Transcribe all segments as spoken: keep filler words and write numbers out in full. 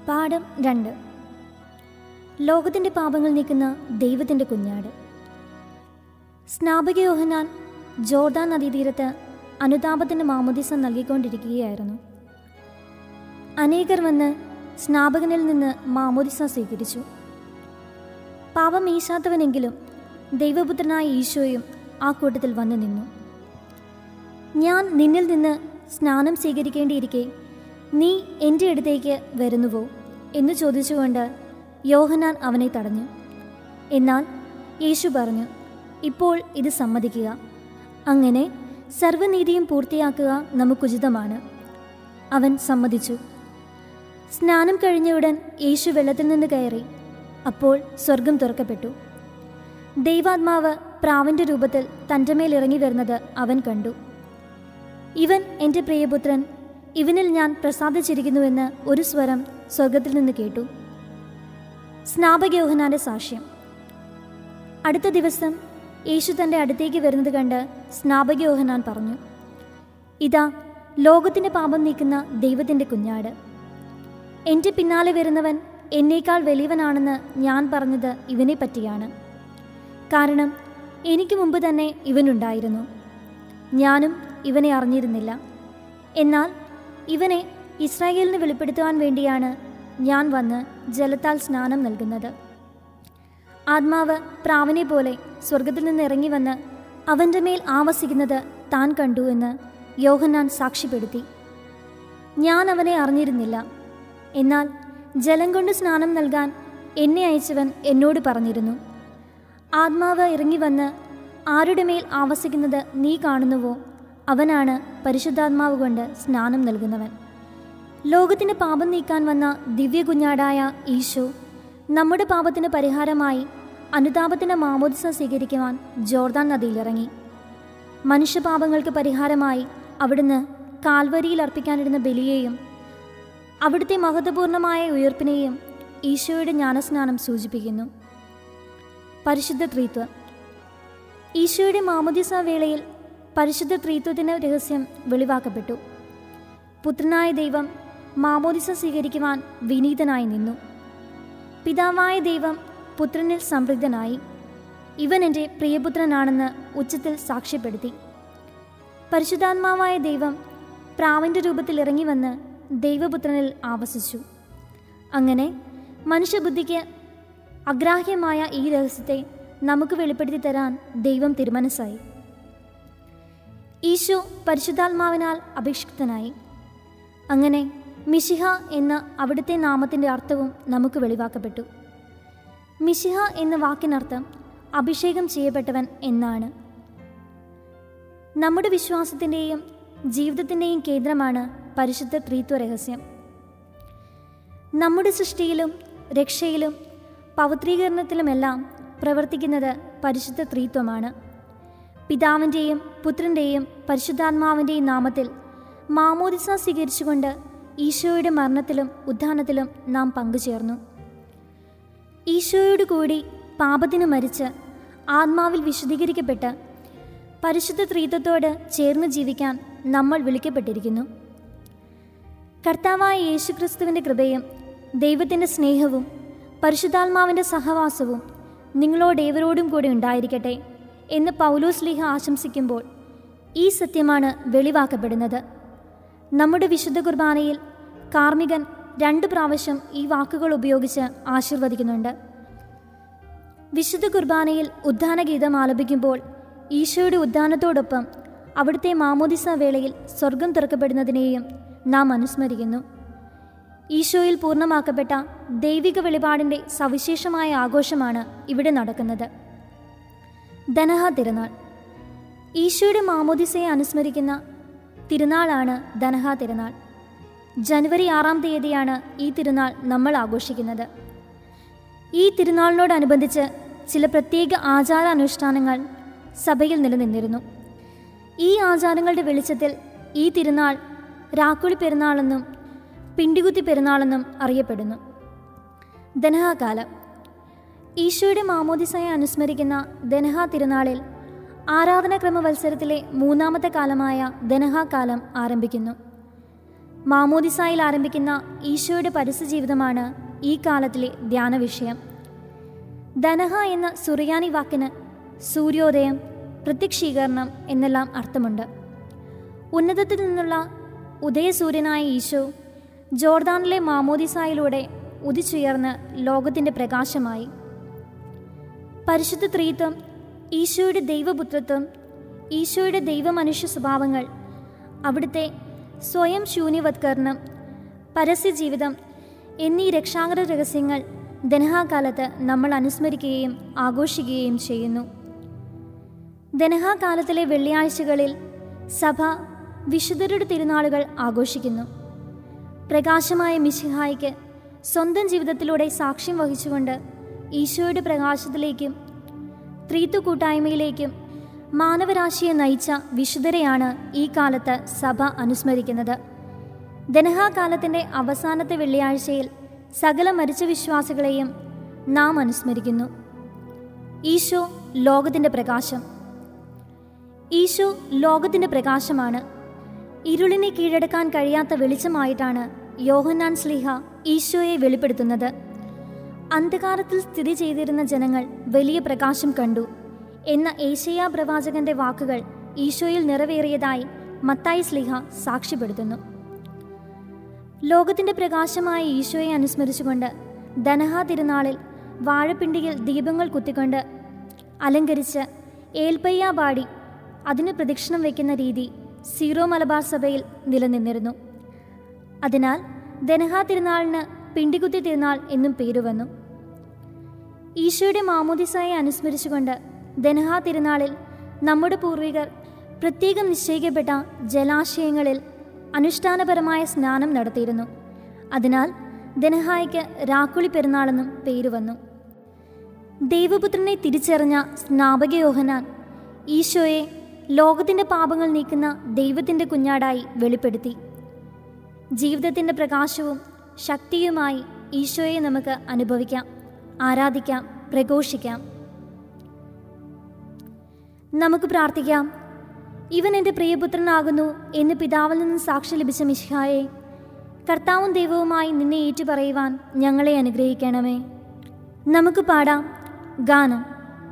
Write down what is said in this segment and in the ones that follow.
പാഠം രണ്ട്. ലോകത്തിൻ്റെ പാപങ്ങൾ നീക്കുന്ന ദൈവത്തിൻ്റെ കുഞ്ഞാട്. സ്നാപക യോഹന്നാൻ ജോർദാൻ നദീതീരത്ത് അനുതാപത്തിൻ്റെ മാമോദീസ നൽകിക്കൊണ്ടിരിക്കുകയായിരുന്നു. അനേകർ വന്ന് സ്നാപകനിൽ നിന്ന് മാമോദീസ സ്വീകരിച്ചു. പാപം ഈശാത്തവനെങ്കിലും ദൈവപുത്രനായ ഈശോയും ആ കൂട്ടത്തിൽ വന്നു നിന്നു. ഞാൻ നിന്നിൽ നിന്ന് സ്നാനം സ്വീകരിക്കേണ്ടിയിരിക്കെ നീ എൻ്റെ അടുത്തേക്ക് വരുന്നുവോ എന്ന് ചോദിച്ചുകൊണ്ട് യോഹന്നാൻ അവനെ തടഞ്ഞു. എന്നാൽ യേശു പറഞ്ഞു, ഇപ്പോൾ ഇത് സമ്മതിക്കുക. അങ്ങനെ സർവ്വനീതിയും പൂർത്തിയാക്കുക നമുക്കുചിതമാണ്. അവൻ സമ്മതിച്ചു. സ്നാനം കഴിഞ്ഞയുടൻ യേശു വെള്ളത്തിൽ നിന്ന് കയറി. അപ്പോൾ സ്വർഗം തുറക്കപ്പെട്ടു. ദൈവാത്മാവ് പ്രാവിൻ്റെ രൂപത്തിൽ തൻ്റെ മേൽ ഇറങ്ങി വരുന്നത് അവൻ കണ്ടു. ഇവൻ എൻ്റെ പ്രിയപുത്രൻ, ഇവനിൽ ഞാൻ പ്രസാദിച്ചിരിക്കുന്നുവെന്ന് ഒരു സ്വരം സ്വർഗത്തിൽ നിന്ന് കേട്ടു. സ്നാപക യോഹന്നാന്റെ സാക്ഷ്യം. അടുത്ത ദിവസം യേശു തൻ്റെ അടുത്തേക്ക് വരുന്നത് കണ്ട് സ്നാപക യോഹന്നാൻ പറഞ്ഞു, ഇതാ ലോകത്തിൻ്റെ പാപം നീക്കുന്ന ദൈവത്തിൻ്റെ കുഞ്ഞാട്. എൻ്റെ പിന്നാലെ വരുന്നവൻ എന്നേക്കാൾ വലിയവനാണെന്ന് ഞാൻ പറഞ്ഞത് ഇവനെ പറ്റിയാണ്. കാരണം എനിക്ക് മുമ്പ് തന്നെ ഇവനുണ്ടായിരുന്നു. ഞാനും ഇവനെ അറിഞ്ഞിരുന്നില്ല. എന്നാൽ ഇവനെ ഇസ്രായേലിന് വെളിപ്പെടുത്തുവാൻ വേണ്ടിയാണ് ഞാൻ വന്ന് ജലത്താൽ സ്നാനം നൽകുന്നത്. ആത്മാവ് പ്രാവിനെ പോലെ സ്വർഗത്തിൽ നിന്ന് ഇറങ്ങി വന്ന് അവൻ്റെ മേൽ ആവസിക്കുന്നത് താൻ കണ്ടു എന്ന് യോഹന്നാൻ സാക്ഷ്യപ്പെടുത്തി. ഞാൻ അവനെ അറിഞ്ഞിരുന്നില്ല. എന്നാൽ ജലം കൊണ്ട് സ്നാനം നൽകാൻ എന്നെ അയച്ചവൻ എന്നോട് പറഞ്ഞിരുന്നു, ആത്മാവ് ഇറങ്ങി വന്ന് ആരുടെ മേൽ ആവസിക്കുന്നത് നീ കാണുന്നുവോ അവനാണ് പരിശുദ്ധാത്മാവ് കൊണ്ട് സ്നാനം നൽകുന്നവൻ. ലോകത്തിന് പാപം നീക്കാൻ വന്ന ദിവ്യ കുഞ്ഞാടായ ഈശോ നമ്മുടെ പാപത്തിന് പരിഹാരമായി അനുതാപത്തിൻ്റെ മാമോദിസ സ്വീകരിക്കുവാൻ ജോർദാൻ നദിയിലിറങ്ങി. മനുഷ്യപാപങ്ങൾക്ക് പരിഹാരമായി അവിടുന്ന് കാൽവരിയിൽ അർപ്പിക്കാനിരുന്ന ബലിയെയും അവിടുത്തെ മഹത്വപൂർണമായ ഉയർപ്പിനെയും ഈശോയുടെ ജ്ഞാനസ്നാനം സൂചിപ്പിക്കുന്നു. പരിശുദ്ധ ത്രിത്വം. ഈശോയുടെ മാമോദിസ വേളയിൽ പരിശുദ്ധ ത്രിത്വത്തിൻ്റെ രഹസ്യം വെളിവാക്കപ്പെട്ടു. പുത്രനായ ദൈവം മാമോദിസ സ്വീകരിക്കുവാൻ വിനീതനായി നിന്നു. പിതാവായ ദൈവം പുത്രനിൽ സംതൃപ്തനായി. ഇവൻ എൻ്റെ പ്രിയപുത്രനാണെന്ന് ഉച്ചത്തിൽ സാക്ഷ്യപ്പെടുത്തി. പരിശുദ്ധാത്മാവായ ദൈവം പ്രാവിൻ്റെ രൂപത്തിൽ ഇറങ്ങി വന്ന് ദൈവപുത്രനിൽ ആവസിച്ചു. അങ്ങനെ മനുഷ്യബുദ്ധിക്ക് അഗ്രാഹ്യമായ ഈ രഹസ്യത്തെ നമുക്ക് വെളിപ്പെടുത്തി തരാൻ ദൈവം തിരുമനസ്സായി. ഈശോ പരിശുദ്ധാത്മാവിനാൽ അഭിഷിക്തനായി. അങ്ങനെ മിശിഹ എന്ന അവിടുത്തെ നാമത്തിൻ്റെ അർത്ഥവും നമുക്ക് വെളിവാക്കപ്പെട്ടു. മിശിഹ എന്ന വാക്കിനർത്ഥം അഭിഷേകം ചെയ്യപ്പെട്ടവൻ എന്നാണ്. നമ്മുടെ വിശ്വാസത്തിൻ്റെയും ജീവിതത്തിൻ്റെയും കേന്ദ്രമാണ് പരിശുദ്ധ ത്രിത്വ രഹസ്യം. നമ്മുടെ സൃഷ്ടിയിലും രക്ഷയിലും പവിത്രീകരണത്തിലുമെല്ലാം പ്രവർത്തിക്കുന്നത് പരിശുദ്ധ ത്രിത്വമാണ്. പിതാവിൻ്റെയും പുത്രൻ്റെയും പരിശുദ്ധാത്മാവിൻ്റെയും നാമത്തിൽ മാമോദിസ സ്വീകരിച്ചുകൊണ്ട് ഈശോയുടെ മരണത്തിലും ഉത്ഥാനത്തിലും നാം പങ്കുചേർന്നു. ഈശോയോട് കൂടി പാപത്തിന് മരിച്ച് ആത്മാവിൽ വിശുദ്ധീകരിക്കപ്പെട്ട് പരിശുദ്ധ ത്രിത്വത്തോട് ചേർന്ന് ജീവിക്കാൻ നമ്മൾ വിളിക്കപ്പെട്ടിരിക്കുന്നു. കർത്താവായ യേശുക്രിസ്തുവിൻ്റെ കൃപയും ദൈവത്തിൻ്റെ സ്നേഹവും പരിശുദ്ധാത്മാവിൻ്റെ സഹവാസവും നിങ്ങളോടേവരോടും കൂടി ഉണ്ടായിരിക്കട്ടെ എന്ന് പൗലോസ് ലീഹ ആശംസിക്കുമ്പോൾ ഈ സത്യമാണ് വെളിവാക്കപ്പെടുന്നത്. നമ്മുടെ വിശുദ്ധ കുർബാനയിൽ കാർമ്മികൻ രണ്ട് പ്രാവശ്യം ഈ വാക്കുകൾ ഉപയോഗിച്ച് ആശീർവദിക്കുന്നുണ്ട്. വിശുദ്ധ കുർബാനയിൽ ഉദ്ധാനഗീതം ആലപിക്കുമ്പോൾ ഈശോയുടെ ഉദ്ധാനത്തോടൊപ്പം അവിടുത്തെ മാമോദിസ വേളയിൽ സ്വർഗം തുറക്കപ്പെടുന്നതിനെയും നാം അനുസ്മരിക്കുന്നു. ഈശോയിൽ പൂർണ്ണമാക്കപ്പെട്ട ദൈവിക വെളിപാടിൻ്റെ സവിശേഷമായ ആഘോഷമാണ് ഇവിടെ നടക്കുന്നത്. ധനഹ തിരുനാൾ. ഈശോയുടെ മാമോദിസയെ അനുസ്മരിക്കുന്ന തിരുനാളാണ് ധനഹ തിരുനാൾ. ജനുവരി ആറാം തീയതിയാണ് ഈ തിരുനാൾ നമ്മൾ ആഘോഷിക്കുന്നത്. ഈ തിരുനാളിനോടനുബന്ധിച്ച് ചില പ്രത്യേക ആചാരാനുഷ്ഠാനങ്ങൾ സഭയിൽ നിലനിന്നിരുന്നു. ഈ ആചാരങ്ങളുടെ വെളിച്ചത്തിൽ ഈ തിരുനാൾ രാക്കുളി പെരുന്നാളെന്നും പിണ്ടികുത്തി പെരുന്നാളെന്നും അറിയപ്പെടുന്നു. ധനഹാകാലം. ഈശോയുടെ മാമോദിസയെ അനുസ്മരിക്കുന്ന ധനഹ തിരുനാളിൽ ആരാധനാക്രമ വത്സരത്തിലെ മൂന്നാമത്തെ കാലമായ ധനഹാകാലം ആരംഭിക്കുന്നു. മാമോദിസായിൽ ആരംഭിക്കുന്ന ഈശോയുടെ പരസ്യ ജീവിതമാണ് ഈ കാലത്തിലെ ധ്യാന വിഷയം. ധനഹ എന്ന സുറിയാനി വാക്കിന് സൂര്യോദയം, പ്രത്യക്ഷീകരണം എന്നെല്ലാം അർത്ഥമുണ്ട്. ഉന്നതത്തിൽ നിന്നുള്ള ഉദയസൂര്യനായ ഈശോ ജോർദാനിലെ മാമോദിസായിലൂടെ ഉദിച്ചുയർന്ന് ലോകത്തിൻ്റെ പ്രകാശമായി. പരിശുദ്ധ ത്രിത്വം, ഈശോയുടെ ദൈവപുത്രത്വം, ഈശോയുടെ ദൈവമനുഷ്യ സ്വഭാവങ്ങൾ, അവിടുത്തെ സ്വയം ശൂന്യവത്കരണം, പരസ്യജീവിതം എന്നീ രക്ഷാകര രഹസ്യങ്ങൾ ധനഹാകാലത്ത് നമ്മൾ അനുസ്മരിക്കുകയും ആഘോഷിക്കുകയും ചെയ്യുന്നു. ധനഹാകാലത്തിലെ വെള്ളിയാഴ്ചകളിൽ സഭ വിശുദ്ധരുടെ തിരുനാളുകൾ ആഘോഷിക്കുന്നു. പ്രകാശമായ മിശിഹായ്ക്ക് സ്വന്തം ജീവിതത്തിലൂടെ സാക്ഷ്യം വഹിച്ചുകൊണ്ട് ഈശോയുടെ പ്രകാശത്തിലേക്കും ത്രിത്വ കൂട്ടായ്മയിലേക്കും മാനവരാശിയെ നയിച്ച വിശുദ്ധരെയാണ് ഈ കാലത്ത് സഭ അനുസ്മരിക്കുന്നത്. ധനഹാകാലത്തിൻ്റെ അവസാനത്തെ വെള്ളിയാഴ്ചയിൽ സകല മരിച്ച വിശ്വാസികളെയും നാം അനുസ്മരിക്കുന്നു. ഈശോ ലോകത്തിൻ്റെ പ്രകാശം. ഈശോ ലോകത്തിൻ്റെ പ്രകാശമാണ്. ഇരുളിനെ കീഴടക്കാൻ കഴിയാത്ത വെളിച്ചമായിട്ടാണ് യോഹന്നാൻ ശ്ലീഹ ഈശോയെ വെളിപ്പെടുത്തുന്നത്. അന്ധകാരത്തിൽ സ്ഥിതി ചെയ്തിരുന്ന ജനങ്ങൾ വലിയ പ്രകാശം കണ്ടു എന്ന ഏശയ്യാ പ്രവാചകന്റെ വാക്കുകൾ ഈശോയിൽ നിറവേറിയതായി മത്തായി ശ്ലീഹ സാക്ഷ്യപ്പെടുത്തുന്നു. ലോകത്തിൻ്റെ പ്രകാശമായ ഈശോയെ അനുസ്മരിച്ചുകൊണ്ട് ധനഹാ തിരുനാളിൽ വാഴപ്പിണ്ടിയിൽ ദീപങ്ങൾ കുത്തിക്കൊണ്ട് അലങ്കരിച്ച് ഏൽപ്പയ്യ പാടി അതിന് പ്രദക്ഷിണം വയ്ക്കുന്ന രീതി സീറോ മലബാർ സഭയിൽ നിലനിന്നിരുന്നു. അതിനാൽ ധനഹാ തിരുനാളിന് പിണ്ടികുത്തി തിരുനാൾ എന്നും പേരുവന്നു. ഈശോയുടെ മാമോദിസായെ അനുസ്മരിച്ചുകൊണ്ട് ധനഹാ തിരുനാളിൽ നമ്മുടെ പൂർവികർ പ്രത്യേകം നിശ്ചയിക്കപ്പെട്ട ജലാശയങ്ങളിൽ അനുഷ്ഠാനപരമായ സ്നാനം നടത്തിയിരുന്നു. അതിനാൽ ധനഹായ്ക്ക് രാക്കുളി പെരുന്നാളെന്നും പേരുവന്നു. ദൈവപുത്രനെ തിരിച്ചറിഞ്ഞ സ്നാപക യോഹന്നാൻ ഈശോയെ ലോകത്തിൻ്റെ പാപങ്ങൾ നീക്കുന്ന ദൈവത്തിൻ്റെ കുഞ്ഞാടായി വെളിപ്പെടുത്തി. ജീവിതത്തിൻ്റെ പ്രകാശവും ശക്തിയുമായി ഈശോയെ നമുക്ക് അനുഭവിക്കാം, ആരാധിക്കാം, പ്രഘോഷിക്കാം. നമുക്ക് പ്രാർത്ഥിക്കാം. ഇവൻ എൻ്റെ പ്രിയപുത്രനാകുന്നു എന്ന് പിതാവിൽ നിന്ന് സാക്ഷി ലഭിച്ച മിശിഹായെ, കർത്താവും ദൈവവുമായി നിന്നെ ഏറ്റുപറയുവാൻ ഞങ്ങളെ അനുഗ്രഹിക്കണമേ. നമുക്ക് പാടാം ഗാനം.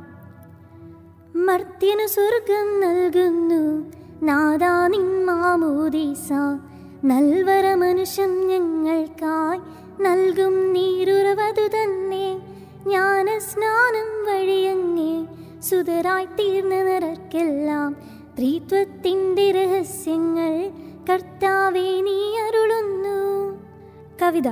മർത്യനു സ്വർഗം നൽകുന്നു നാഥാ നിൻ മാമോദീസ, നൽവര മനുഷ്യൻ ഞങ്ങൾക്കായി നൽകും നീരുറവതു തന്നെ. ജ്ഞാന സ്നാനം വഴിയങ്ങേ സുതരായി തീർന്നവർക്കെല്ലാം ത്രിത്വത്തിൻ്റെ രഹസ്യങ്ങൾ കർത്താവേ നീ അരുളുന്നു. കവിത.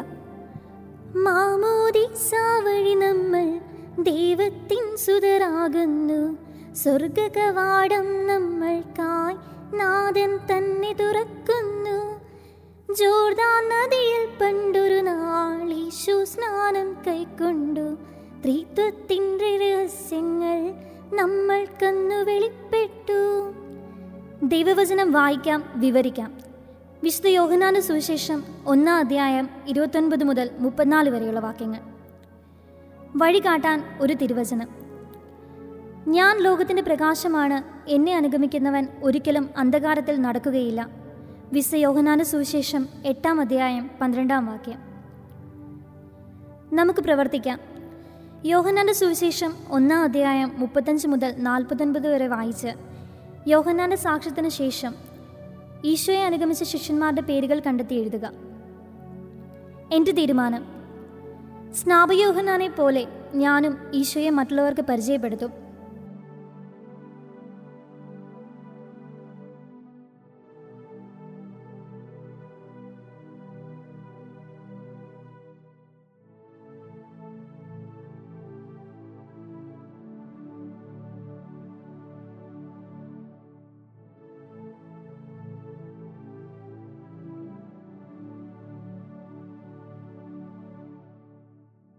മാമോദീസ വഴി നമ്മൾ ദൈവത്തിൻ സുതരാകുന്നു. സ്വർഗകവാടം നമ്മൾക്കായി നാഥൻ തന്നെ തുറക്കുന്നു. ജോർദാൻ നദിയിൽ പണ്ടൊരു നാൾ ഈശോ സ്നാനം കൈക്കൊണ്ടു. ത്രിത്വത്തിൻ്റെ രഹസ്യങ്ങൾ നമ്മൾക്കന്നു വെളിപ്പെട്ടു. ദൈവവചനം വായിക്കാം, വിവരിക്കാം. വിശുദ്ധ യോഹന്നാന്റെ സുവിശേഷം ഒന്നാം അധ്യായം ഇരുപത്തൊൻപത് മുതൽ മുപ്പത്തിനാല് വരെയുള്ള വാക്യങ്ങൾ. വഴി കാട്ടാൻ ഒരു തിരുവചനം. ഞാൻ ലോകത്തിൻ്റെ പ്രകാശമാണ്, എന്നെ അനുഗമിക്കുന്നവൻ ഒരിക്കലും അന്ധകാരത്തിൽ നടക്കുകയില്ല. വിശുദ്ധ യോഹന്നാന്റെ സുവിശേഷം എട്ടാം അധ്യായം പന്ത്രണ്ടാം വാക്യം. നമുക്ക് പ്രവർത്തിക്കാം. യോഹന്നാന്റെ സുവിശേഷം ഒന്നാം അധ്യായം മുപ്പത്തഞ്ച് മുതൽ നാൽപ്പത്തൊൻപത് വരെ വായിച്ച് യോഹന്നാന്റെ സാക്ഷ്യത്തിന് ശേഷം ഈശോയെ അനുഗമിച്ച ശിഷ്യന്മാരുടെ പേരുകൾ കണ്ടെത്തി എഴുതുക. എൻ്റെ തീരുമാനം: സ്നാപക യോഹന്നാനെ പോലെ ഞാനും ഈശോയെ മറ്റുള്ളവർക്ക് പരിചയപ്പെടുത്തും.